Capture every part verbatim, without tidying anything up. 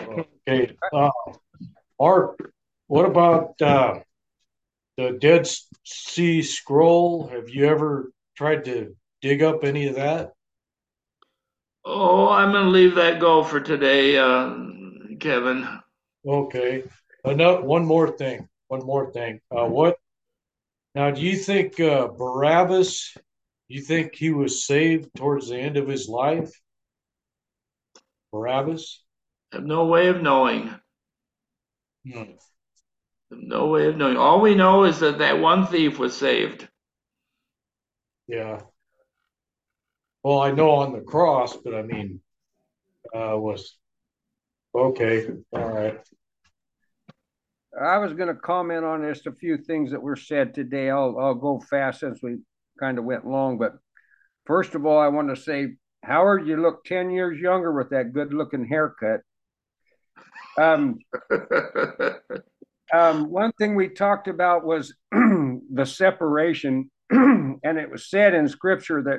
Okay. Uh, Mark, what about uh, the Dead Sea Scroll? Have you ever tried to dig up any of that? Oh, I'm gonna leave that go for today, uh, Kevin. Okay. Another, one more thing. One more thing. Uh, what now? Do you think uh, Barabbas? You think he was saved towards the end of his life? Barabbas? I have no way of knowing. Hmm. No way of knowing. All we know is that that one thief was saved. Yeah. Well, I know on the cross, but I mean, uh, was okay. All right. I was going to comment on just a few things that were said today. I'll I'll go fast since we kind of went long. But first of all, I want to say, Howard, you look ten years younger with that good looking haircut. Um, um, one thing we talked about was the separation, and it was said in Scripture that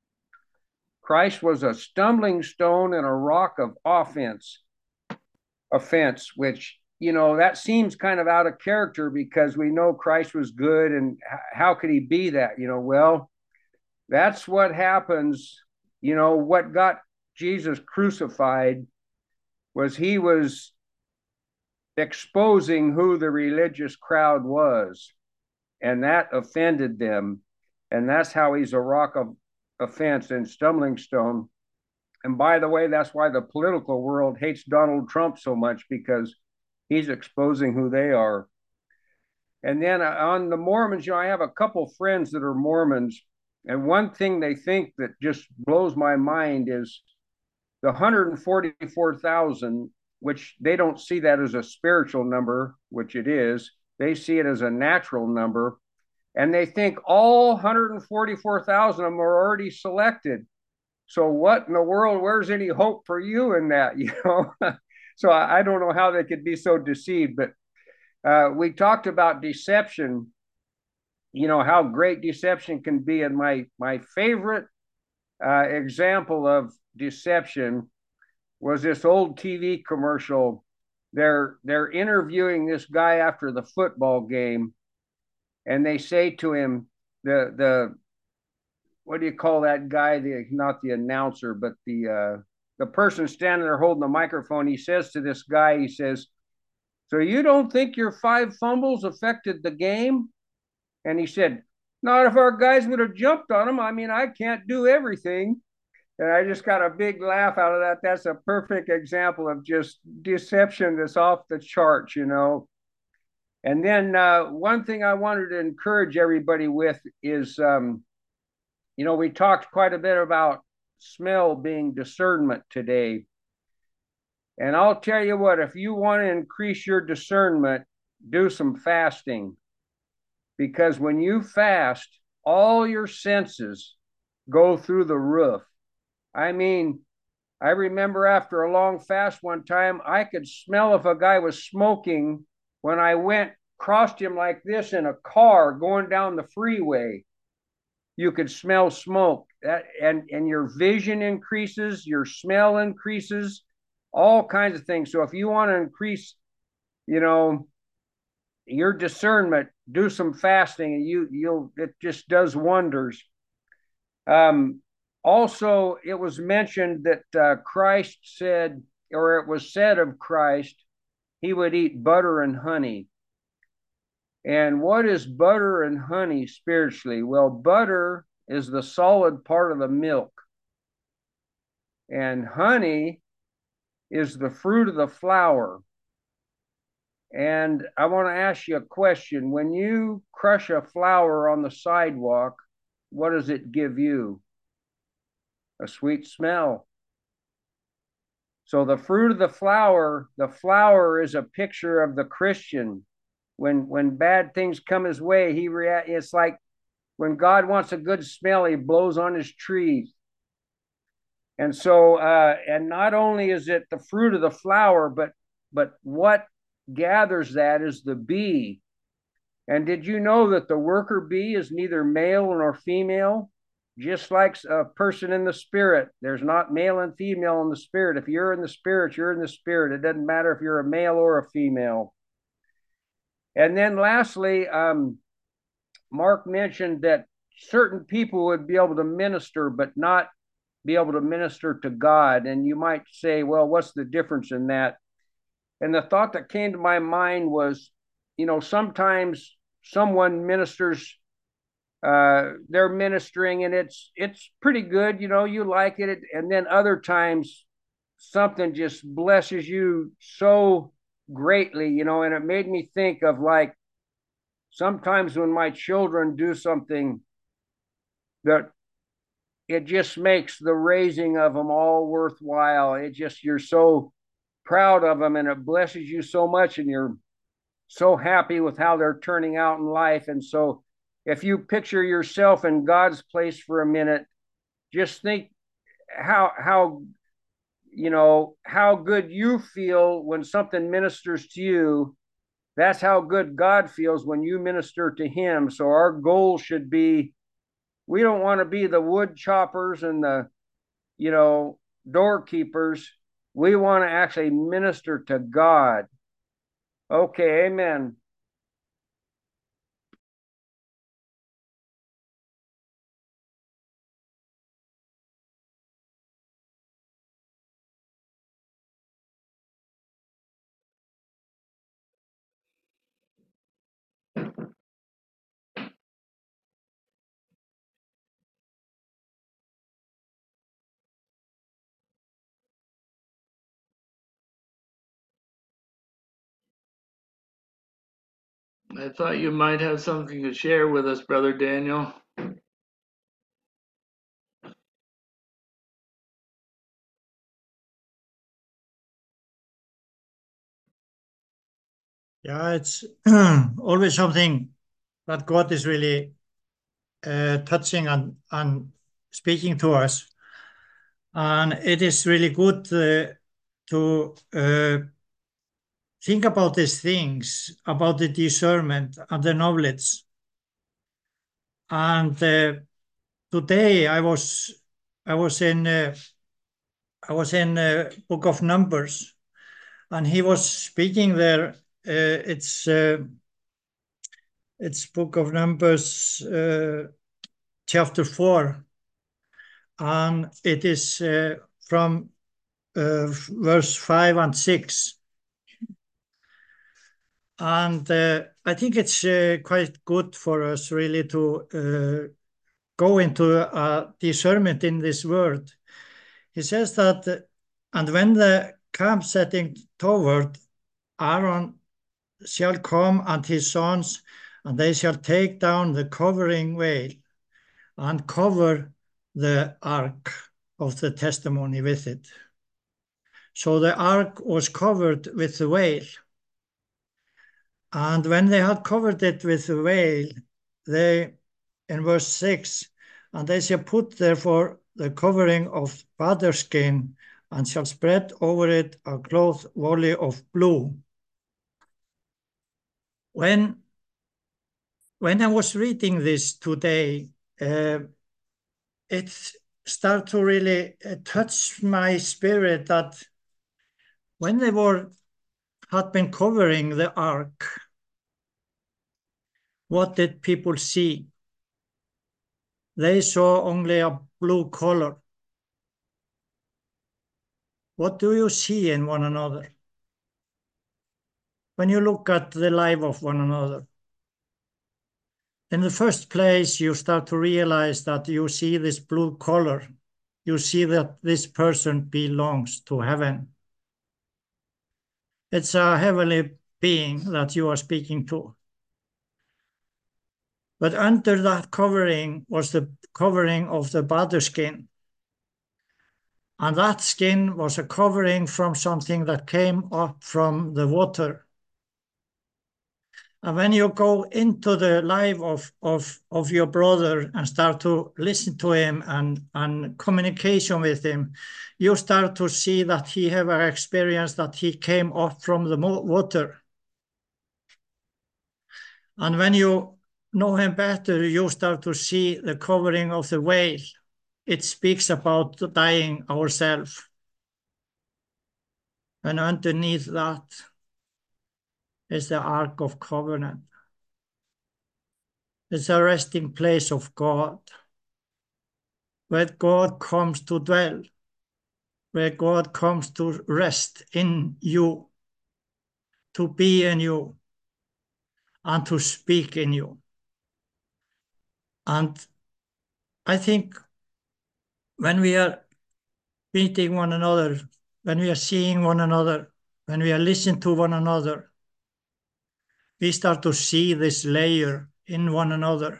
Christ was a stumbling stone and a rock of offense, offense, which you know that seems kind of out of character because we know Christ was good, and how could he be that? You know, well, that's what happens. You know, what got Jesus crucified was he was exposing who the religious crowd was, and that offended them. And that's how he's a rock of offense and stumbling stone. And by the way, that's why the political world hates Donald Trump so much, because he's exposing who they are. And then uh, on the Mormons, you know, I have a couple friends that are Mormons, and one thing they think that just blows my mind is the one hundred forty-four thousand, which they don't see that as a spiritual number, which it is. They see it as a natural number, and they think all one hundred forty-four thousand of them are already selected. So what in the world? Where's any hope for you in that? You know. So I, I don't know how they could be so deceived, but uh, we talked about deception. You know how great deception can be, and my my favorite uh, example of deception was this old T V commercial. They're they're interviewing this guy after the football game, and they say to him, the the what do you call that guy? The not the announcer, but the uh, the person standing there holding the microphone. He says to this guy, he says, "So you don't think your five fumbles affected the game?" And he said, "Not if our guys would have jumped on them. I mean, I can't do everything." And I just got a big laugh out of that. That's a perfect example of just deception that's off the charts, you know. And then uh, one thing I wanted to encourage everybody with is, um, you know, we talked quite a bit about smell being discernment today. And I'll tell you what, if you want to increase your discernment, do some fasting. Because when you fast, all your senses go through the roof. I mean, I remember after a long fast one time, I could smell if a guy was smoking when I went, crossed him like this in a car going down the freeway. You could smell smoke. That and and your vision increases, your smell increases, all kinds of things. So if you want to increase, you know, your discernment, do some fasting, and you you'll it just does wonders. Um, Also, it was mentioned that uh, Christ said, or it was said of Christ, he would eat butter and honey. And what is butter and honey spiritually? Well, butter is the solid part of the milk, and honey is the fruit of the flower. And I want to ask you a question. When you crush a flower on the sidewalk, what does it give you? A sweet smell. So the fruit of the flower, the flower is a picture of the Christian. When when bad things come his way, he react. It's like when God wants a good smell, he blows on his trees. And so, uh, and not only is it the fruit of the flower, but but what gathers that is the bee. And did you know that the worker bee is neither male nor female? just like a person in the spirit. There's not male and female in the spirit. If you're in the spirit, you're in the spirit. It doesn't matter if you're a male or a female. And then lastly, um, Mark mentioned that certain people would be able to minister, but not be able to minister to God. And you might say, well, what's the difference in that? And the thought that came to my mind was, you know, sometimes someone ministers, uh, they're ministering and it's it's pretty good, you know, you like it. And then other times something just blesses you so greatly, you know, and it made me think of like sometimes when my children do something that it just makes the raising of them all worthwhile. It just, you're so proud of them and it blesses you so much and you're so happy with how they're turning out in life. And so if you picture yourself in God's place for a minute, just think how, how, you know, how good you feel when something ministers to you. That's how good God feels when you minister to him. So our goal should be, we don't want to be the wood choppers and the, you know, doorkeepers. We want to actually minister to God. Okay, amen. I thought you might have something to share with us, Brother Daniel. Yeah, it's always something that God is really uh, touching and, and speaking to us. And it is really good uh, to uh, think about these things, about the discernment and the knowledge. And uh, today I was I was in uh, I was in uh, Book of Numbers, and he was speaking there. Uh, it's uh, it's Book of Numbers, uh, chapter four, and it is uh, from uh, verse five and six. And uh, I think it's uh, quite good for us really to uh, go into a discernment in this word. He says that, and when the camp setting toward, Aaron shall come and his sons, and they shall take down the covering veil and cover the ark of the testimony with it. So the ark was covered with the veil. And when they had covered it with the veil, they, in verse six, and they shall put therefore the covering of badger skin, and shall spread over it a cloth wholly of blue. When, when I was reading this today, uh, it started to really uh, touch my spirit that when they were had been covering the ark, what did people see? They saw only a blue color. What do you see in one another? When you look at the life of one another, in the first place, you start to realize that you see this blue color. You see that this person belongs to heaven. It's a heavenly being that you are speaking to. But under that covering was the covering of the badger skin. And that skin was a covering from something that came up from the water. And when you go into the life of, of, of your brother and start to listen to him and, and communication with him, you start to see that he have an experience that he came up from the water. And when you know him better, you start to see the covering of the veil. It speaks about dying ourselves. And underneath that is the Ark of Covenant. It's a resting place of God, where God comes to dwell, where God comes to rest in you, to be in you, and to speak in you. And I think when we are meeting one another, when we are seeing one another, when we are listening to one another, we start to see this layer in one another.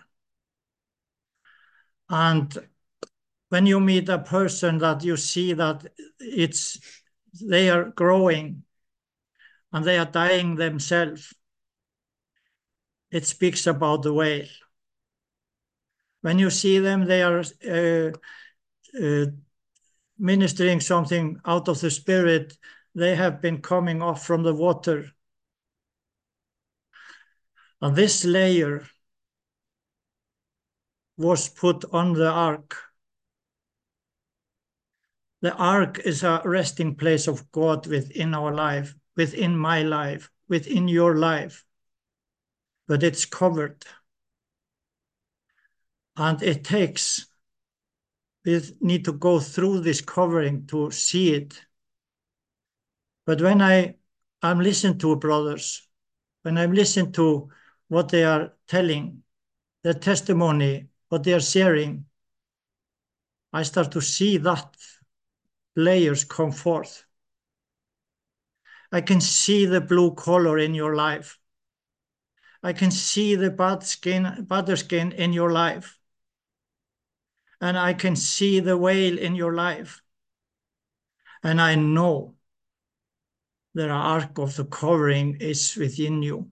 And when you meet a person that you see that it's they are growing and they are dying themselves, it speaks about the veil. When you see them, they are uh, uh, ministering something out of the Spirit. They have been coming off from the water. And this layer was put on the ark. The ark is a resting place of God within our life, within my life, within your life. But it's covered. And it takes, we need to go through this covering to see it. But when I am listening to brothers, when I'm listening to what they are telling, their testimony, what they are sharing, I start to see that layers come forth. I can see the blue color in your life. I can see the bad skin, butter skin in your life. And I can see the veil in your life. And I know the ark of the covering is within you.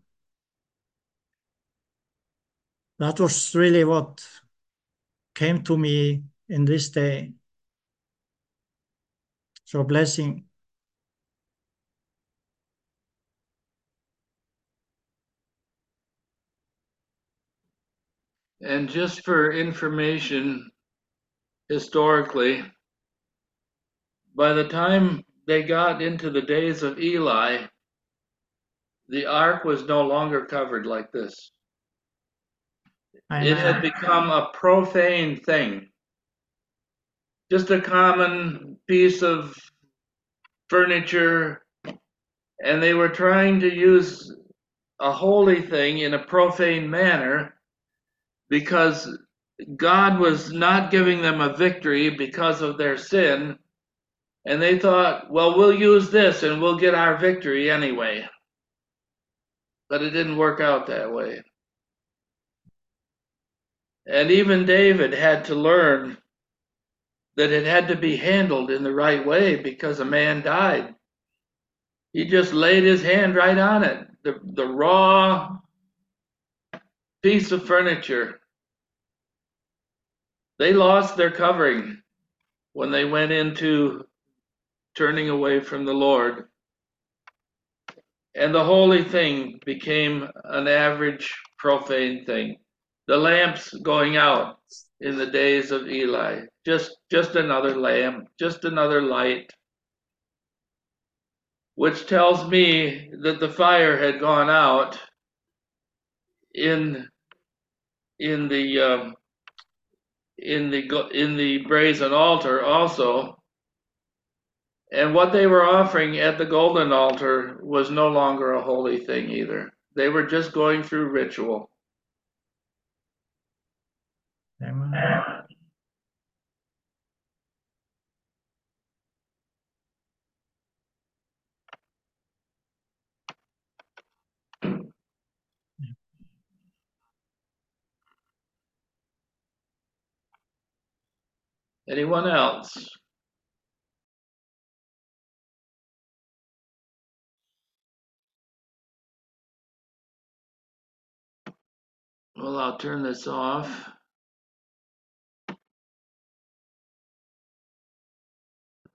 That was really what came to me in this day. So blessing. And just for information, historically, by the time they got into the days of Eli, the ark was no longer covered like this. Amen. It had become a profane thing. Just a common piece of furniture, and they were trying to use a holy thing in a profane manner because God was not giving them a victory because of their sin. And they thought, well, we'll use this and we'll get our victory anyway. But it didn't work out that way. And even David had to learn that it had to be handled in the right way because a man died. He just laid his hand right on it. The, the raw piece of furniture. They lost their covering when they went into turning away from the Lord. And the holy thing became an average profane thing. The lamps going out in the days of Eli, just, just another lamp, just another light, which tells me that the fire had gone out in, in the, um, in the, in the brazen altar also. And what they were offering at the golden altar was no longer a holy thing either. They were just going through ritual. Amen. Anyone else? Well, I'll turn this off.